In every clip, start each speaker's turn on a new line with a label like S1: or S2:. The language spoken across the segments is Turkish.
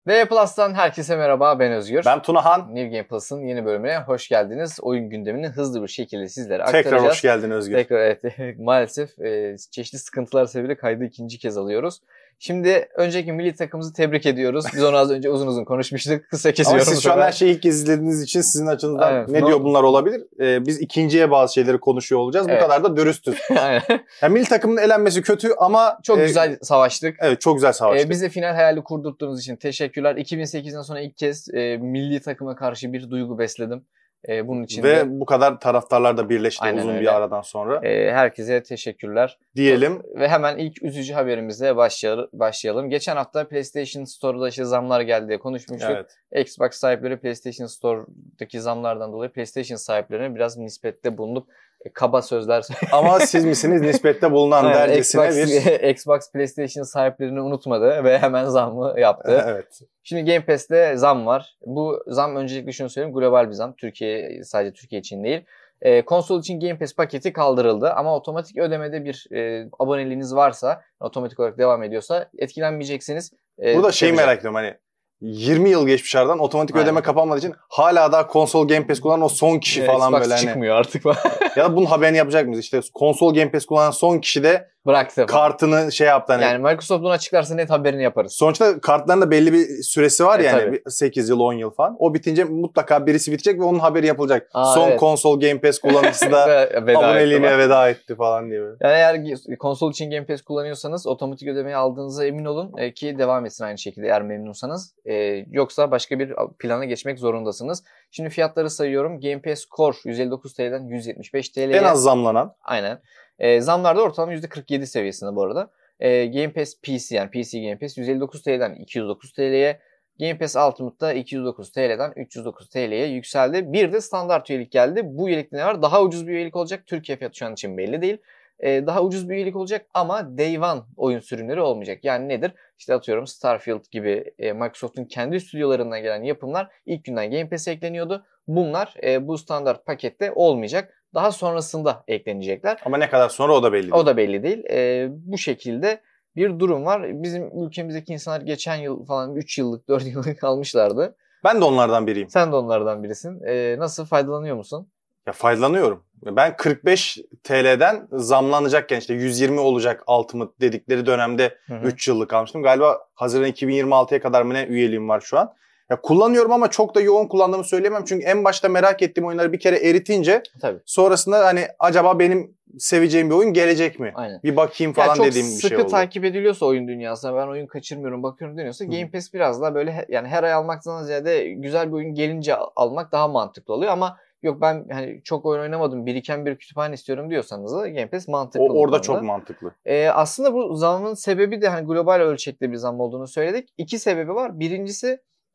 S1: V Plus'tan herkese merhaba, ben Özgür.
S2: Ben Tunahan.
S1: New Game Plus'ın yeni bölümüne hoş geldiniz. Oyun gündemini hızlı bir şekilde sizlere aktaracağız.
S2: Tekrar hoş geldin Özgür.
S1: Tekrar evet. Maalesef çeşitli sıkıntılar sebebiyle kaydı ikinci kez alıyoruz. Şimdi önceki milli takımımızı tebrik ediyoruz. Biz onu az önce uzun uzun konuşmuştuk. Kısa kesiyorum.
S2: Ama siz şu an her şeyi ilk kez izlediğiniz için sizin açınızdan evet, ne diyor bunlar olabilir? Biz ikinciye bazı şeyleri konuşuyor olacağız. Evet. Bu kadar da dürüstüz.
S1: Aynen.
S2: Yani milli takımın elenmesi kötü ama...
S1: Çok güzel savaştık.
S2: Evet, çok güzel savaştık.
S1: Bize final hayali kurdurttuğunuz için teşekkürler. 2008'den sonra ilk kez milli takıma karşı bir duygu besledim. Bunun için
S2: ve
S1: de...
S2: bu kadar taraftarlar da birleşti.
S1: Aynen
S2: uzun
S1: öyle.
S2: Bir aradan sonra.
S1: Herkese teşekkürler.
S2: Diyelim.
S1: Ve hemen ilk üzücü haberimize başlayalım. Geçen hafta PlayStation Store'da işte zamlar geldi diye konuşmuştuk. Evet. Xbox sahipleri PlayStation Store'daki zamlardan dolayı PlayStation sahiplerine biraz nispette bulunup kaba sözler.
S2: Ama siz misiniz nispette bulunan dercesine
S1: Xbox PlayStation sahiplerini unutmadı ve hemen zammı yaptı.
S2: Evet.
S1: Şimdi Game Pass'te zam var. Bu zam öncelikle şunu söyleyeyim, global bir zam. Sadece Türkiye için değil. Konsol için Game Pass paketi kaldırıldı ama otomatik ödemede bir aboneliğiniz varsa, otomatik olarak devam ediyorsa etkilenmeyeceksiniz.
S2: Burada merak ediyorum, hani 20 yıl geçmiş aradan otomatik ödeme kapanmadığı için hala da konsol Game Pass kullanan o son kişi falan
S1: Xbox
S2: böyle
S1: çıkmıyor artık.
S2: Ya da bunun haberini yapacak mıyız? İşte konsol Game Pass kullanan son kişi de
S1: bıraktı
S2: kartını yaptı.
S1: Yani Microsoft bunu açıklarsa net haberini yaparız.
S2: Sonuçta kartların da belli bir süresi var yani. 8 yıl 10 yıl falan. O bitince mutlaka birisi bitecek ve onun haberi yapılacak. Son konsol Game Pass kullanıcısı da aboneliğine veda etti falan diye.
S1: Yani eğer konsol için Game Pass kullanıyorsanız otomatik ödemeyi aldığınıza emin olun ki devam etsin aynı şekilde eğer memnunsanız. Yoksa başka bir plana geçmek zorundasınız. Şimdi fiyatları sayıyorum. Game Pass Core 159 TL'den 175 TL'ye.
S2: En az zamlanan.
S1: Aynen. Zamlarda ortalama %47 seviyesinde bu arada. Game Pass PC yani PC Game Pass 159 TL'den 209 TL'ye. Game Pass Ultimate'da 209 TL'den 309 TL'ye yükseldi. Bir de standart üyelik geldi. Bu üyelikte ne var? Daha ucuz bir üyelik olacak. Türkiye fiyatı şu an için belli değil. Daha ucuz bir üyelik olacak ama Day One oyun sürümleri olmayacak. Yani nedir? İşte atıyorum Starfield gibi Microsoft'un kendi stüdyolarından gelen yapımlar ilk günden Game Pass'e ekleniyordu. Bunlar bu standart pakette olmayacak. Daha sonrasında eklenecekler.
S2: Ama ne kadar sonra o da belli değil.
S1: O da belli değil. Bu şekilde bir durum var. Bizim ülkemizdeki insanlar geçen yıl falan 3 yıllık 4 yıllık almışlardı.
S2: Ben de onlardan biriyim.
S1: Sen de onlardan birisin. Nasıl, faydalanıyor musun?
S2: Ya faydalanıyorum. Ben 45 TL'den zamlanacakken işte 120 olacak Ultimate dedikleri dönemde 3 yıllık almıştım. Galiba Haziran 2026'ya kadar mı ne üyeliğim var şu an. Ya kullanıyorum ama çok da yoğun kullandığımı söyleyemem. Çünkü en başta merak ettiğim oyunları bir kere eritince sonrasında hani acaba benim seveceğim bir oyun gelecek mi?
S1: Aynen.
S2: Bir bakayım falan dediğim bir şey oldu.
S1: Çok sıkı takip ediliyorsa oyun dünyasında, ben oyun kaçırmıyorum bakıyorum deniyorsa Game Pass biraz daha böyle yani her ay almaktan ziyade güzel bir oyun gelince almak daha mantıklı oluyor ama yok ben hani çok oyun oynamadım, biriken bir kütüphane istiyorum diyorsanız da Game Pass mantıklı.
S2: Orada çok mantıklı.
S1: Aslında bu zamın sebebi de hani global ölçekte bir zam olduğunu söyledik. 2 sebebi var. Birincisi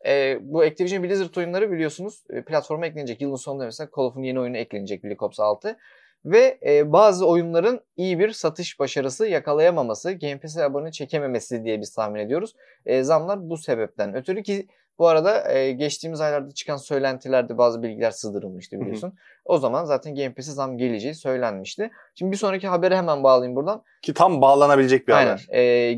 S1: bu Activision Blizzard oyunları biliyorsunuz platforma eklenecek. Yılın sonunda mesela Call of Duty'nin yeni oyunu eklenecek, Black Ops 6. Ve bazı oyunların iyi bir satış başarısı yakalayamaması, Game Pass'e abone çekememesi diye biz tahmin ediyoruz. Zamlar bu sebepten ötürü ki bu arada geçtiğimiz aylarda çıkan söylentilerde bazı bilgiler sızdırılmıştı biliyorsun. O zaman zaten Game Pass'e zam geleceği söylenmişti. Şimdi bir sonraki habere hemen bağlayayım buradan.
S2: Ki tam bağlanabilecek bir haber.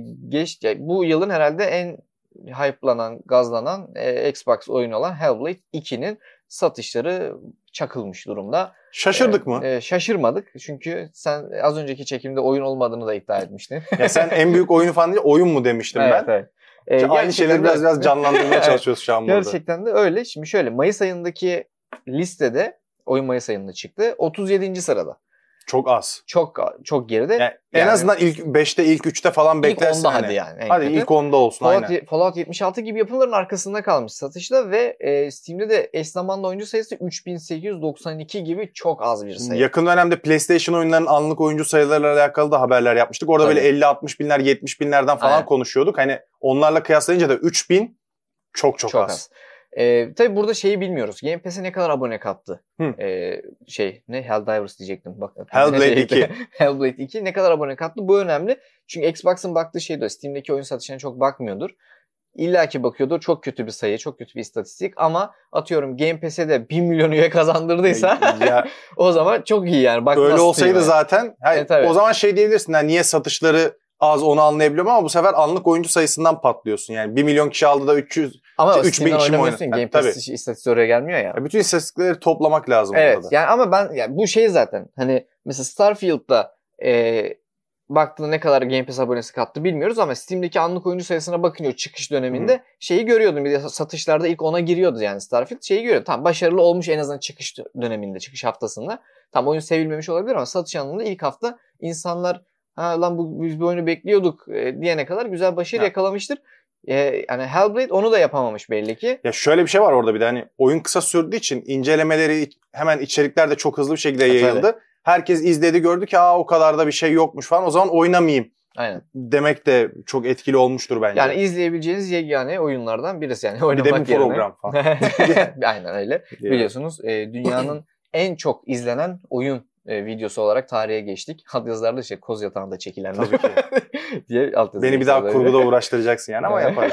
S1: Bu yılın herhalde en hype'lanan, gazlanan Xbox oyunu olan Hellblade 2'nin satışları çakılmış durumda.
S2: Şaşırdık mı?
S1: Şaşırmadık. Çünkü sen az önceki çekimde oyun olmadığını da iddia etmiştin.
S2: Ya sen en büyük oyunu falan değil, oyun mu demiştim ben. Evet. Aynı şeyleri biraz canlandırmaya çalışıyoruz şu an burada.
S1: Gerçekten de öyle. Şimdi şöyle, Mayıs ayındaki listede, oyun Mayıs ayında çıktı. 37. sırada.
S2: Çok az.
S1: Çok geride. Yani
S2: en azından ilk 5'te, ilk 3'te falan beklersin.
S1: İlk 10'da hadi yani.
S2: Hadi ilk 10'da olsun.
S1: Fallout 76 gibi yapımların arkasında kalmış satışta ve Steam'de de eş zamanlı oyuncu sayısı 3892 gibi çok az bir sayı.
S2: Yakın dönemde PlayStation oyunlarının anlık oyuncu sayılarıyla alakalı da haberler yapmıştık. Orada böyle 50-60 binler, 70 binlerden falan konuşuyorduk. Hani onlarla kıyaslayınca da 3000 çok az.
S1: Tabii burada şeyi bilmiyoruz. Game Pass'e ne kadar abone kattı? Helldivers diyecektim. Bak,
S2: Hellblade 2.
S1: Hellblade 2 ne kadar abone kattı? Bu önemli. Çünkü Xbox'ın baktığı şey de Steam'deki oyun satışına çok bakmıyordur. İlla ki bakıyordur. Çok kötü bir sayı, çok kötü bir istatistik ama atıyorum Game Pass'e de 1 milyon üye kazandırdıysa o zaman çok iyi yani. Bak,
S2: öyle olsaydı zaten o zaman diyebilirsin. Yani niye satışları az, onu anlayabiliyorum ama bu sefer anlık oyuncu sayısından patlıyorsun. Yani 1 milyon kişi aldı da 300
S1: ama
S2: 3000 kişi mi oynadı?
S1: Game Pass istatistiği oraya gelmiyor ya.
S2: Bütün istatistikleri toplamak lazım
S1: evet,
S2: orada.
S1: Yani ama ben yani bu şey zaten hani mesela Starfield'da baktığında ne kadar Game Pass abonesi kattı bilmiyoruz ama Steam'deki anlık oyuncu sayısına bakınca çıkış döneminde şeyi görüyordum. Bir de satışlarda ilk 10'a giriyordu yani Starfield. Şeyi görüyordum. Tamam, başarılı olmuş en azından çıkış döneminde, çıkış haftasında. Tam oyun sevilmemiş olabilir ama satış anlamında ilk hafta insanlar lan biz bu oyunu bekliyorduk diyene kadar güzel başarı yakalamıştır. Yani Hellblade onu da yapamamış belli ki.
S2: Ya şöyle bir şey var orada bir de hani oyun kısa sürdüğü için incelemeleri hemen içerikler de çok hızlı bir şekilde yayıldı. Tabii. Herkes izledi, gördü ki o kadar da bir şey yokmuş falan. O zaman oynamayayım.
S1: Aynen.
S2: Demek de çok etkili olmuştur bence.
S1: Yani izleyebileceğiniz yegane oyunlardan birisi yani oynamak
S2: yerine. Bir de bir program falan.
S1: Aynen öyle. Biliyorsunuz dünyanın en çok izlenen oyun videosu olarak tarihe geçtik. Altyazılarda koz yatağında çekilen
S2: tabii ki.
S1: diye altyazı.
S2: Beni bir daha kurguda uğraştıracaksın yani ama yaparız.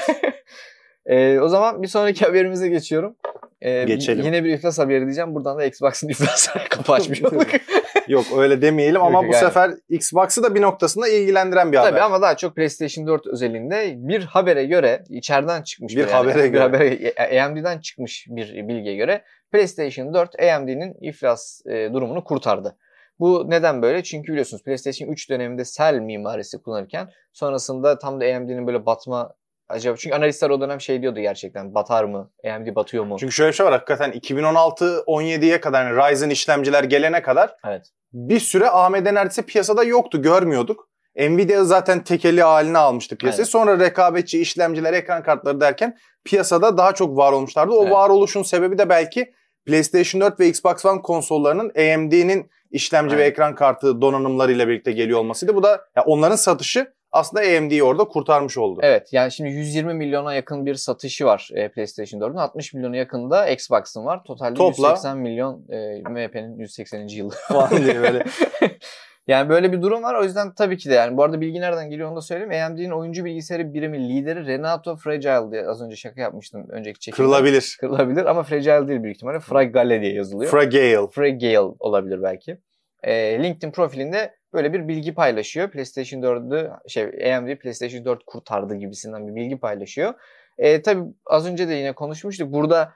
S1: O zaman bir sonraki haberimize geçiyorum.
S2: Geçelim.
S1: Yine bir iflas haberi diyeceğim. Buradan da Xbox'ın iflasına kapı açmış olduk.
S2: Yok öyle demeyelim ama bu sefer Xbox'ı da bir noktasında ilgilendiren bir haber.
S1: Tabii ama daha çok PlayStation 4 özelinde bir habere göre içeriden çıkmış AMD'den çıkmış bir bilgiye göre PlayStation 4 AMD'nin iflas durumunu kurtardı. Bu neden böyle? Çünkü biliyorsunuz PlayStation 3 döneminde Cell mimarisi kullanırken sonrasında tam da AMD'nin böyle batma acaba, çünkü analistler o dönem şey diyordu, gerçekten batar mı? AMD batıyor mu?
S2: Çünkü şöyle bir şey var hakikaten 2016-17'ye kadar yani Ryzen işlemciler gelene kadar bir süre AMD neredeyse piyasada yoktu, görmüyorduk. Nvidia zaten tekeli haline almıştı piyasayı. Evet. Sonra rekabetçi işlemciler, ekran kartları derken piyasada daha çok var olmuşlardı. O varoluşun sebebi de belki PlayStation 4 ve Xbox One konsollarının AMD'nin işlemci ve ekran kartı donanımlarıyla birlikte geliyor olmasıydı. Bu da onların satışı aslında AMD'yi orada kurtarmış oldu.
S1: Evet, yani şimdi 120 milyona yakın bir satışı var PlayStation 4'ün. 60 milyona yakın da Xbox'ın var. Totalde 180 milyon MHP'nin 180. yılı falan diye böyle. Yani böyle bir durum var. O yüzden tabii ki de yani bu arada bilgi nereden geliyor onu da söyleyeyim. AMD'nin oyuncu bilgisayarı birimi lideri Renato Fragile diye az önce şaka yapmıştım önceki çekimde. Kırılabilir ama Fragile değil büyük ihtimalle. Fragile diye yazılıyor. Fragile olabilir belki. LinkedIn profilinde böyle bir bilgi paylaşıyor. PlayStation 4'ü AMD PlayStation 4 kurtardı gibisinden bir bilgi paylaşıyor. Tabii az önce de yine konuşmuştuk. Burada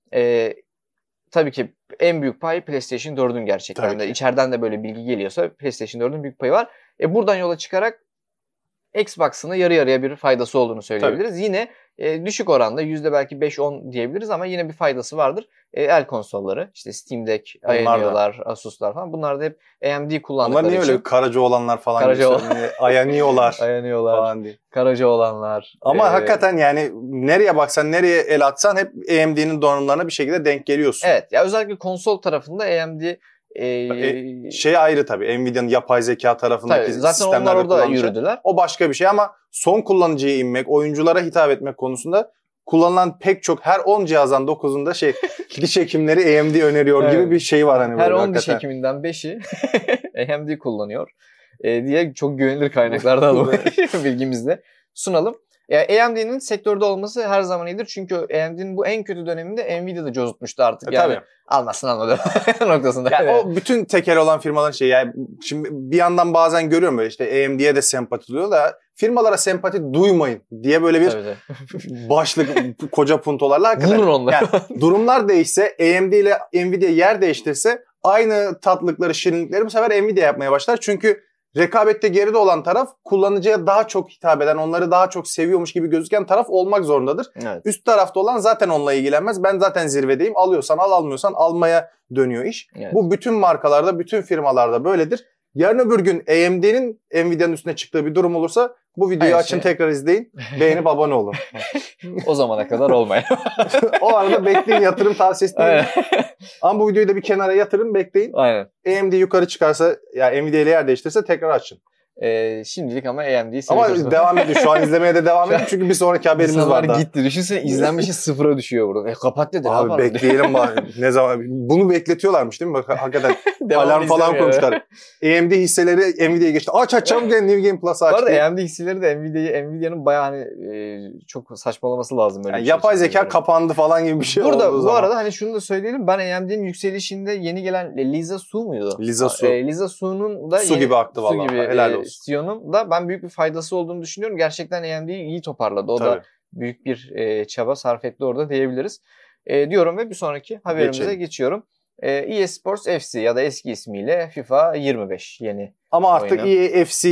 S1: tabii ki en büyük pay PlayStation 4'ün gerçekten de. İçeriden de böyle bilgi geliyorsa PlayStation 4'ün büyük payı var. Buradan yola çıkarak Xbox'ın yarı yarıya bir faydası olduğunu söyleyebiliriz. Tabii. Yine düşük oranda belki 5-10 diyebiliriz ama yine bir faydası vardır. El konsolları, işte Steam Deck, Ayanio'lar, Asus'lar falan, bunlar da hep AMD kullandıkları için.
S2: Onlar niye öyle karaca olanlar falan Ayanio'lar falan diye.
S1: Karaca olanlar.
S2: Ama hakikaten yani nereye baksan, nereye el atsan hep AMD'nin donanımlarına bir şekilde denk geliyorsun.
S1: Evet, ya özellikle konsol tarafında AMD
S2: ayrı tabii. Nvidia'nın yapay zeka tarafındaki sistemlerde
S1: zaten onlar orada yürüdüler.
S2: O başka bir şey ama son kullanıcıya inmek, oyunculara hitap etmek konusunda kullanılan pek çok her 10 cihazdan 9'unda diş hekimleri AMD öneriyor gibi bir şey var hani.
S1: Her 10 diş hekiminden 5'i AMD kullanıyor diye çok güvenilir kaynaklardan bilgimizle sunalım. AMD'nin sektörde olması her zaman iyidir. Çünkü AMD'nin bu en kötü döneminde Nvidia'da cozutmuştu artık. Yani tabii. Almazsın almadı noktasında.
S2: Yani o bütün tekel olan firmaların yani şimdi bir yandan bazen görüyorum böyle AMD'ye de sempati duyuyor da firmalara sempati duymayın diye böyle bir başlık koca puntolarla.
S1: Vurun onları.
S2: Yani durumlar değişse, AMD ile Nvidia yer değiştirse aynı tatlıkları, şirinlikleri bu sefer Nvidia yapmaya başlar. Çünkü rekabette geride olan taraf kullanıcıya daha çok hitap eden, onları daha çok seviyormuş gibi gözüken taraf olmak zorundadır. Evet. Üst tarafta olan zaten onunla ilgilenmez. Ben zaten zirvedeyim. Alıyorsan al, almıyorsan almaya dönüyor iş. Evet. Bu bütün markalarda, bütün firmalarda böyledir. Yarın öbür gün AMD'nin Nvidia'nın üstüne çıktığı bir durum olursa bu videoyu açın, tekrar izleyin. Beğenip abone olun.
S1: O zamana kadar olmayın.
S2: O arada bekleyin, yatırım tavsiyesi değil. Ama bu videoyu da bir kenara yatırın, bekleyin.
S1: Aynen.
S2: AMD yukarı çıkarsa, Nvidia ile yer değiştirse tekrar açın.
S1: Şimdilik ama AMD'yi
S2: seviyoruz. Ama devam edin. Şu an izlemeye de devam edin. Çünkü bir sonraki haberimiz var daha.
S1: Gitti. Düşünsene izlenmişi sıfıra düşüyor burada. Kapat dedi.
S2: Abi bekleyelim bari. Ne zaman? Bunu bekletiyorlarmış değil mi? Bak, hakikaten Alarm falan koymuşlar. AMD hisseleri Nvidia'ya geçti. Aç çabuk New Game Plus'ı aç.
S1: Bu arada AMD hisseleri de Nvidia'nın bayağı hani çok saçmalaması lazım. Öyle
S2: yani yapay zeka kapandı falan gibi bir şey
S1: burada,
S2: olduğu
S1: bu
S2: zaman.
S1: arada hani şunu da söyleyelim. Ben AMD'nin yükselişinde yeni gelen Lisa Su muydu?
S2: Lisa Su.
S1: Lisa Su'nun da
S2: su gibi aktı vallahi.
S1: Gibi,
S2: helal olsun.
S1: CEO'nun da ben büyük bir faydası olduğunu düşünüyorum. Gerçekten AMD'yi iyi toparladı. O da büyük bir çaba sarf etti orada diyebiliriz. Diyorum ve bir sonraki haberimize geçiyorum. EA Sports FC ya da eski ismiyle FIFA 25 yeni.
S2: Ama artık EA FC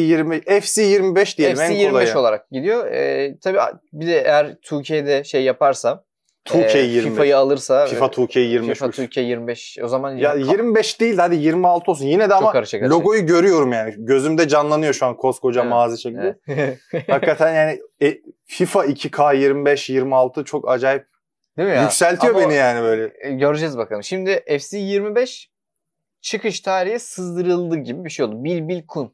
S2: 25 diyelim
S1: FC
S2: en
S1: 25 olarak gidiyor. Tabii bir de eğer 2K'de şey yaparsa
S2: 2K25.
S1: FIFA'yı alırsa
S2: FIFA 2K25.
S1: FIFA 2K25 o zaman
S2: ya 25 değil hadi 26 olsun. Yine de ama logoyu görüyorum yani. Gözümde canlanıyor şu an koskoca mağaza şeklinde. Hakikaten yani FIFA 2K25 26 çok acayip.
S1: Değil mi ya?
S2: Yükseltiyor beni yani böyle.
S1: Göreceğiz bakalım. Şimdi FC 25 çıkış tarihi sızdırıldı gibi bir şey oldu. Bil Kun.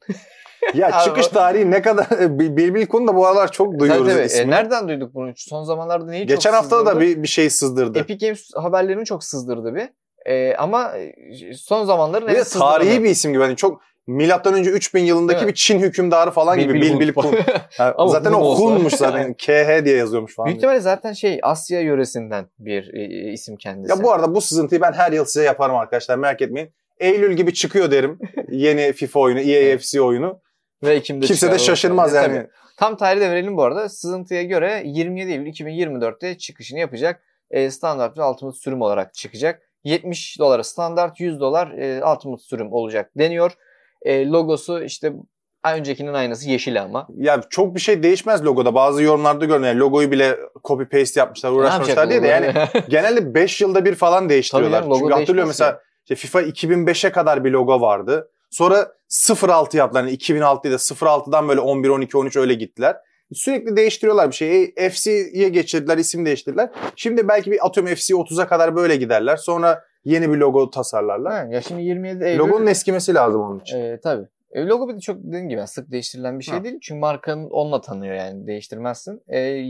S2: Ya çıkış tarihi ne kadar Bil Kun da bu aralar çok duyuyoruz ismini.
S1: Nereden duyduk bunu? Son zamanlarda neyi
S2: Geçen
S1: çok
S2: hafta da bir şey sızdırdı.
S1: Epic Games haberlerini çok sızdırdı bir. Ama son zamanların
S2: en tarihi bir isim gibi. Hani çok milattan önce 3000 yılındaki bir Çin hükümdarı falan gibi Bil Kun. Yani zaten o Kun'muş zaten. KH diye yazıyormuş falan.
S1: Büyük ihtimalle zaten Asya yöresinden bir isim kendisi.
S2: Ya bu arada bu sızıntıyı ben her yıl size yaparım arkadaşlar, merak etmeyin. Eylül gibi çıkıyor derim yeni FIFA oyunu, EA FC oyunu.
S1: Ve Ekim'de
S2: kimse de şaşırmaz yani.
S1: Tabii. Tam tarihi de verelim bu arada. Sızıntıya göre 27 Eylül 2024'te çıkışını yapacak. Standart ve Ultimate sürüm olarak çıkacak. $70 standart, $100 Ultimate sürüm olacak deniyor. Logosu işte öncekinin aynısı, yeşil ama.
S2: Ya çok bir şey değişmez logoda. Bazı yorumlarda görüyorum. Yani logoyu bile copy paste yapmışlar, uğraşmışlar diye de yani genelde 5 yılda bir falan değiştiriyorlar. Çünkü hatırlıyorum mesela FIFA 2005'e kadar bir logo vardı. Sonra 06 yaptılar. Yani 2006'da 06'dan böyle 11, 12, 13 öyle gittiler. Sürekli değiştiriyorlar bir şeyi. FC'ye geçirdiler, isim değiştirdiler. Şimdi belki bir atıyorum FC 30'a kadar böyle giderler. Sonra yeni bir logo tasarlarlar.
S1: Ya şimdi 27 Eylül...
S2: Logonun eskimesi lazım onun için.
S1: Tabii. Logo bir de çok dediğim gibi sık değiştirilen bir şey değil. Çünkü markanın onunla tanıyor yani, değiştirmezsin.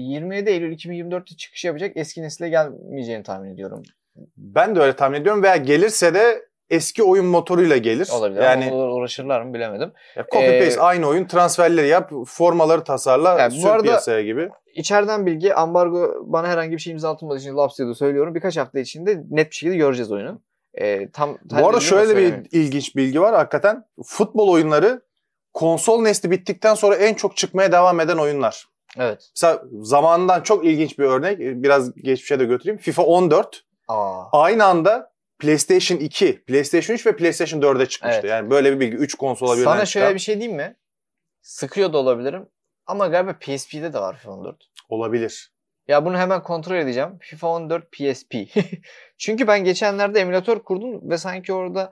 S1: 27 Eylül 2024'te çıkış yapacak, eski nesile gelmeyeceğini tahmin ediyorum.
S2: Ben de öyle tahmin ediyorum veya gelirse de eski oyun motoruyla gelir.
S1: Olabilir yani, ama uğraşırlar mı bilemedim.
S2: Copy paste aynı oyun, transferleri yap, formaları tasarla, yani sür piyasaya gibi.
S1: İçeriden bilgi, ambargo bana herhangi bir şey imzalatılmadığı için laps diye de söylüyorum. Birkaç hafta içinde net bir şekilde göreceğiz oyunu.
S2: Bu arada şöyle bir ilginç bilgi var hakikaten. Futbol oyunları konsol nesli bittikten sonra en çok çıkmaya devam eden oyunlar.
S1: Evet.
S2: Mesela zamanından çok ilginç bir örnek. Biraz geçmişe de götüreyim. FIFA 14 aynı anda PlayStation 2, PlayStation 3 ve PlayStation 4'e çıkmıştı. Evet. Yani böyle bir bilgi. 3 konsola birden
S1: Sana şöyle bir şey diyeyim mi? Sıkıyor da olabilirim. Ama galiba PSP'de de var FIFA 14.
S2: Olabilir.
S1: Ya bunu hemen kontrol edeceğim. FIFA 14 PSP. Çünkü ben geçenlerde emülatör kurdum ve sanki orada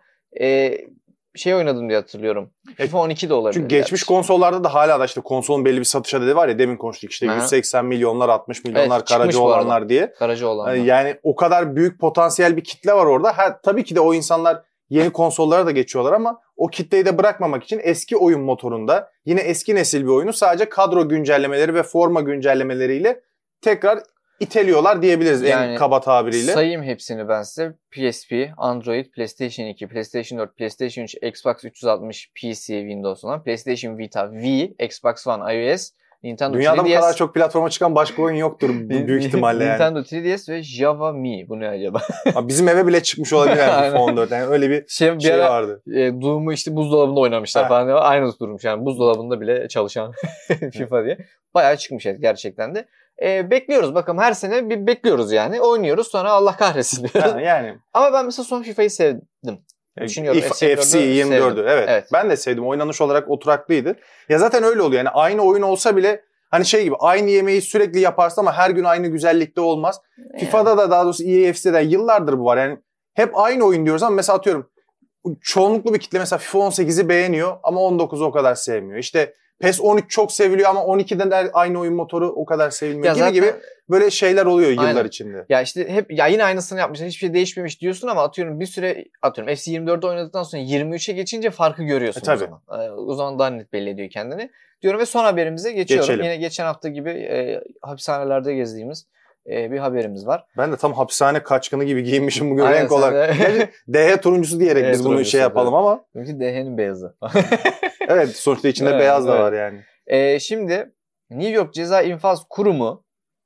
S1: oynadım diye hatırlıyorum. FIFA 12 de olabilir.
S2: Çünkü geçmiş konsollarda da hala da işte konsolun belli bir satış adedi var ya, demin konuştuk işte 180 milyonlar, 60 milyonlar karaca olanlar diye.
S1: Karaca olanlar.
S2: Yani o kadar büyük potansiyel bir kitle var orada. Tabii ki de o insanlar yeni konsollara da geçiyorlar ama o kitleyi de bırakmamak için eski oyun motorunda yine eski nesil bir oyunu sadece kadro güncellemeleri ve forma güncellemeleriyle tekrar iteliyorlar diyebiliriz yani, en kaba tabiriyle.
S1: Sayayım hepsini ben size. PSP, Android, PlayStation 2, PlayStation 4, PlayStation 3, Xbox 360, PC, Windows olan, PlayStation Vita, Wii, Xbox One, iOS, Nintendo 3DS.
S2: Dünyada bu kadar çok platforma çıkan başka oyun yoktur büyük ihtimalle yani.
S1: Nintendo 3DS ve Java Mi. Bu ne acaba?
S2: Bizim eve bile çıkmış olabilir yani FIFA 14. Yani öyle bir şey vardı.
S1: Doom'u işte buzdolabında oynamışlar falan. Aynı durmuş yani, buzdolabında bile çalışan FIFA diye. Bayağı çıkmış gerçekten de. Bekliyoruz bakalım, her sene bir bekliyoruz yani. Oynuyoruz, sonra Allah kahretsin diyoruz.
S2: Yani.
S1: Ama ben mesela son FIFA'yı sevdim.
S2: Düşünüyorum. FC 24'ü evet. Ben de sevdim. Oynanış olarak oturaklıydı. Ya zaten öyle oluyor. Yani aynı oyun olsa bile hani şey gibi, aynı yemeği sürekli yaparsın ama her gün aynı güzellikte olmaz. Yani. FIFA'da da, daha doğrusu EAFC'de yıllardır bu var. Yani hep aynı oyun diyoruz ama mesela atıyorum çoğunluklu bir kitle mesela FIFA 18'i beğeniyor ama 19'u o kadar sevmiyor. İşte PES 13 çok seviliyor ama 12'den de aynı oyun motoru o kadar sevilmiyor gibi böyle şeyler oluyor yıllar içinde.
S1: Ya işte hep yine aynısını yapmışlar, hiçbir şey değişmemiş diyorsun ama bir süre FC 24'de oynadıktan sonra 23'e geçince farkı görüyorsun o zaman. O zaman daha net belli ediyor kendini. Diyorum ve son haberimize geçiyorum. Yine geçen hafta gibi hapishanelerde gezdiğimiz bir haberimiz var.
S2: Ben de tam hapishane kaçkını gibi giyinmişim bugün
S1: Aynen,
S2: renk olarak. DH turuncusu diyerek biz bunu şey yapalım ama.
S1: Çünkü DH'nin beyazı.
S2: Evet, sonuçta içinde
S1: evet,
S2: beyaz da var yani.
S1: Şimdi New York Ceza İnfaz Kurumu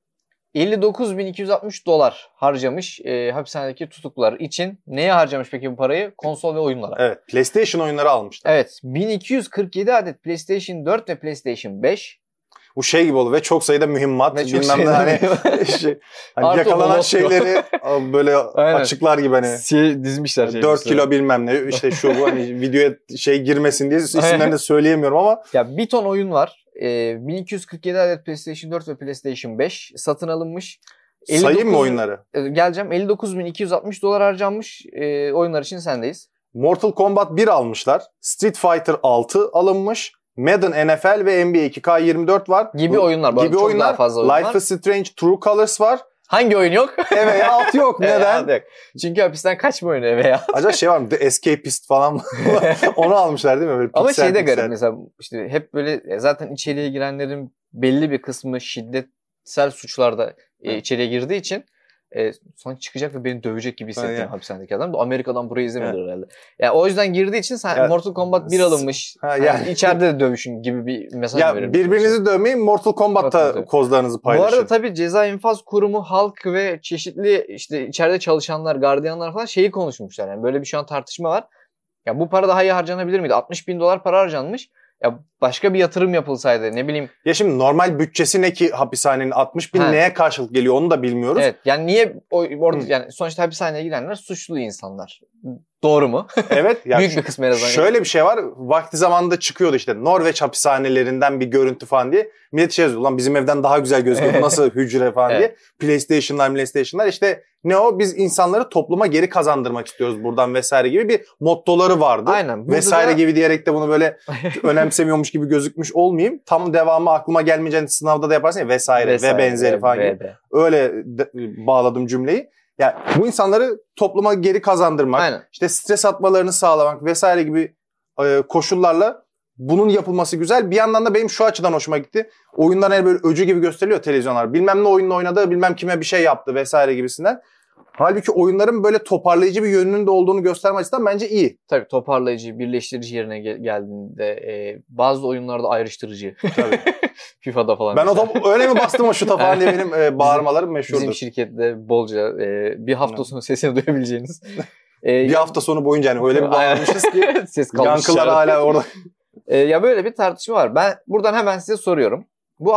S1: $59.260 harcamış hapishanedeki tutuklular için. Neye harcamış peki bu parayı? Konsol ve oyunlara.
S2: Evet, PlayStation oyunları almışlar.
S1: Evet, 1247 adet PlayStation 4 ve PlayStation 5.
S2: Bu şey gibi oldu ve çok sayıda mühimmat.
S1: Ve çok
S2: bilmem ne hani, hani yakalanan şeyleri böyle açıklar gibi hani.
S1: Dizmişler.
S2: 4 kilo bilmem ne işte şu bu hani videoya şey girmesin diye isimlerini de söyleyemiyorum ama.
S1: Ya bir ton oyun var. 1247 adet PlayStation 4 ve PlayStation 5 satın alınmış.
S2: Sayayım mı oyunları?
S1: Geleceğim. $59.260 harcanmış. Oyunlar için sendeyiz.
S2: Mortal Kombat 1 almışlar. Street Fighter 6 alınmış. Madden NFL ve NBA 2K24 var.
S1: Gibi oyunlar.
S2: Gibi
S1: çok
S2: oyunlar.
S1: Daha fazla oyun
S2: Life is Strange True Colors var.
S1: Hangi oyun yok?
S2: Evet ya, alt yok. Neden?
S1: Evet, çünkü hapisten kaçma oyunu eve ya.
S2: Acaba şey var mı? The Escapist falan mı? Onu almışlar değil mi? Böyle
S1: ama
S2: piksel,
S1: şey de
S2: piksel.
S1: garip mesela işte hep böyle zaten içeriye girenlerin belli bir kısmı şiddetsel suçlarda içeriye girdiği için sonra çıkacak ve beni dövecek gibi hissettim hapishanedeki adam. Amerika'dan burayı izlemiyordur herhalde. Yani o yüzden girdiği için Mortal Kombat 1 alınmış. Yani içeride de dövüşün gibi bir mesaj veriyorum.
S2: Birbirinizi dövmeyin, Mortal Kombat'ta kozlarınızı paylaşın.
S1: Bu arada tabii Ceza İnfaz Kurumu halk ve çeşitli işte içeride çalışanlar, gardiyanlar falan şeyi konuşmuşlar. Yani böyle bir şu an tartışma var. Ya bu para daha iyi harcanabilir miydi? $60.000 para harcanmış. Ya başka bir yatırım yapılsaydı ne bileyim.
S2: Ya şimdi normal bütçesi ne ki hapishanenin 60.000 neye karşılık geliyor onu da bilmiyoruz.
S1: Evet yani niye orada yani sonuçta hapishaneye girenler suçlu insanlar. Doğru mu?
S2: Evet. Yani
S1: büyük bir kısmı en azından.
S2: Şöyle bir şey var. Vakti zamanında çıkıyordu işte Norveç hapishanelerinden bir görüntü falan diye. Millet şey yazıyor. Ulan bizim evden daha güzel gözüküyor. Bu nasıl hücre falan diye. PlayStation'lar işte ne o? Biz insanları topluma geri kazandırmak istiyoruz buradan vesaire gibi bir mottoları vardı.
S1: Aynen.
S2: Vesaire gibi diyerek de bunu böyle önemsemiyormuş gibi gözükmüş olmayayım. Tam devamı aklıma gelmeyeceğini sınavda da yaparsın ya vesaire ve benzeri falan gibi. Öyle bağladım cümleyi. Yani bu insanları topluma geri kazandırmak, işte stres atmalarını sağlamak vesaire gibi koşullarla bunun yapılması güzel. Bir yandan da benim şu açıdan hoşuma gitti. Oyunlar hani böyle öcü gibi gösteriliyor televizyonlar. Bilmem ne oyunla oynadı, bilmem kime bir şey yaptı vesaire gibisinden. Halbuki oyunların böyle toparlayıcı bir yönünün de olduğunu gösterme açısından bence iyi.
S1: Tabii toparlayıcı, birleştirici yerine geldiğinde bazı oyunlarda ayrıştırıcı.
S2: Tabii.
S1: FIFA'da falan.
S2: Ben öyle mi bastım o şuta falan diye benim bağırmalarım meşhurdur.
S1: Bizim şirkette bolca bir hafta sonu sesini duyabileceğiniz.
S2: Bir hafta sonu boyunca yani öyle bir bağırmışız ki
S1: ses
S2: yankılar hala orada.
S1: Ya böyle bir tartışma var. Ben buradan hemen size soruyorum. Bu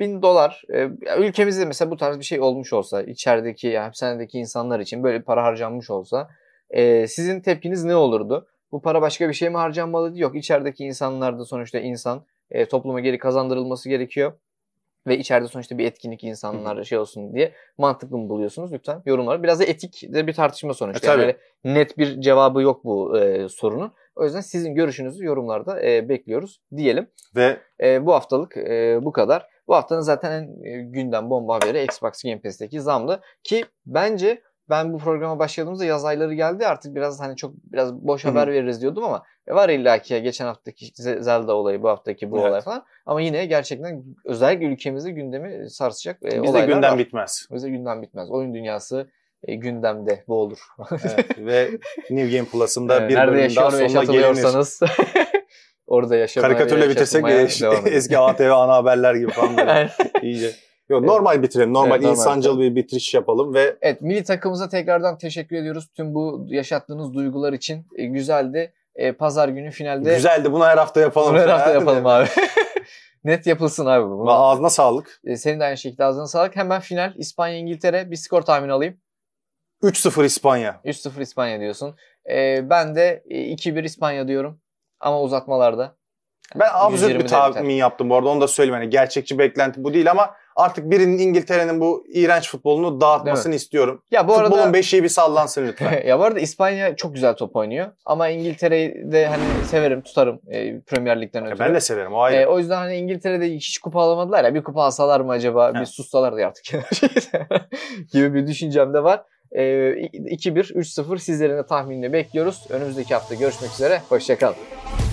S1: $60.000 ülkemizde mesela bu tarz bir şey olmuş olsa, içerideki yani hapishanedeki insanlar için böyle bir para harcanmış olsa sizin tepkiniz ne olurdu? Bu para başka bir şey mi harcanmalıydı? Yok, içerideki insanlar da sonuçta insan, topluma geri kazandırılması gerekiyor. Ve içeride sonuçta bir etkinlik insanlar şey olsun diye mantıklı mı buluyorsunuz? Lütfen yorumlara. Biraz da etik de bir tartışma sonuçta. Yani net bir cevabı yok bu sorunun. O yüzden sizin görüşünüzü yorumlarda bekliyoruz diyelim.
S2: Ve
S1: bu haftalık bu kadar. Bu haftanın zaten en gündem bomba haberi Xbox Game Pass'teki zamdı. Ki bence ben bu programa başladığımızda yaz ayları geldi. Artık biraz boş haber veririz diyordum ama var illaki geçen haftaki Zelda olayı, bu haftaki bu olay falan. Ama yine gerçekten özellikle ülkemizde gündemi sarsacak olaylar var.
S2: Bizde gündem bitmez.
S1: Bizde gündem bitmez. Oyun dünyası gündemde boğulur.
S2: Evet, ve New Game Plus'ın da bir
S1: nerede
S2: bölüm daha sonuna gelinir.
S1: Orada yaşamaya
S2: karikatürle bitirsek eski ATV ana haberler gibi falan böyle iyice. Yok, normal bitirelim. Normal insancıl bir bitiriş yapalım ve
S1: evet, milli takımımıza tekrardan teşekkür ediyoruz. Tüm bu yaşattığınız duygular için güzeldi. Pazar günü finalde.
S2: Güzeldi. Bunu her hafta yapalım.
S1: Bunu her hafta yapalım abi. Net yapılsın abi bu.
S2: Ağzına sağlık.
S1: Senin de aynı şekilde ağzına sağlık. Hemen final İspanya-İngiltere. Bir skor tahmini alayım.
S2: 3-0 İspanya.
S1: 3-0 İspanya diyorsun. Ben de 2-1 İspanya diyorum. Ama uzatmalarda.
S2: Ben absürt bir tahmin yaptım bu arada. Onu da söyleyeyim. Yani gerçekçi beklenti bu değil ama artık birinin İngiltere'nin bu iğrenç futbolunu dağıtmasını istiyorum. Ya bu futbolun arada beşiği bir sallansın lütfen.
S1: Ya bu arada İspanya çok güzel top oynuyor. Ama İngiltere'yi de hani severim, tutarım Premier Lig'den ötürü.
S2: Ben de severim, o ayrı.
S1: O yüzden hani İngiltere'de hiç kupa alamadılar ya. Bir kupa alsalar mı acaba? Bir sussalardı artık. gibi bir düşüncem de var. 2-1, 3-0 sizlerin de tahminini bekliyoruz. Önümüzdeki hafta görüşmek üzere. Hoşça kalın.